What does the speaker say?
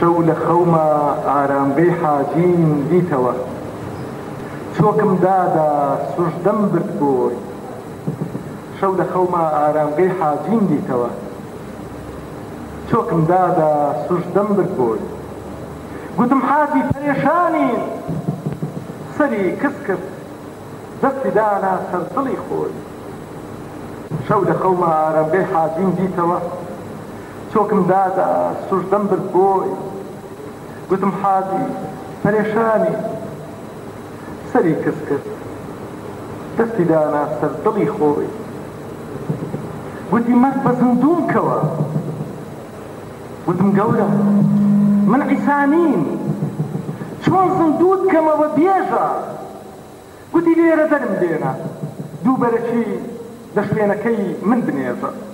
شەو لە خەومە ئارامگەی حاجیم دیتەوە، چۆکم دادا سوژدەم برد بۆی. شەو لە خەومە ئارامگەی حاجیم دیتەوە، چۆکم دادا سوژدەم برد بۆی. گوتم حاجی پەرێشانین، سەری کەس کرد دەستی دانا سەر دڵی خۆی. شەو لە خەومە ئارامگەی حاجیم دیتەوە، چۆکم دادا سوژدەم برد بۆی. گوتم حاجی پەرێشانی، سەری کەس کرد دەستی دانا سەر دڵی خۆی. گوتی مەرد بە زندوم کەوە. گوتم گەورە من عیسانیم، چۆن زندوت کەمەوە بێژە. گوتی لێرە دەرم دێنە، دووبەرەکی لە شوێنەکەی من بنێژە.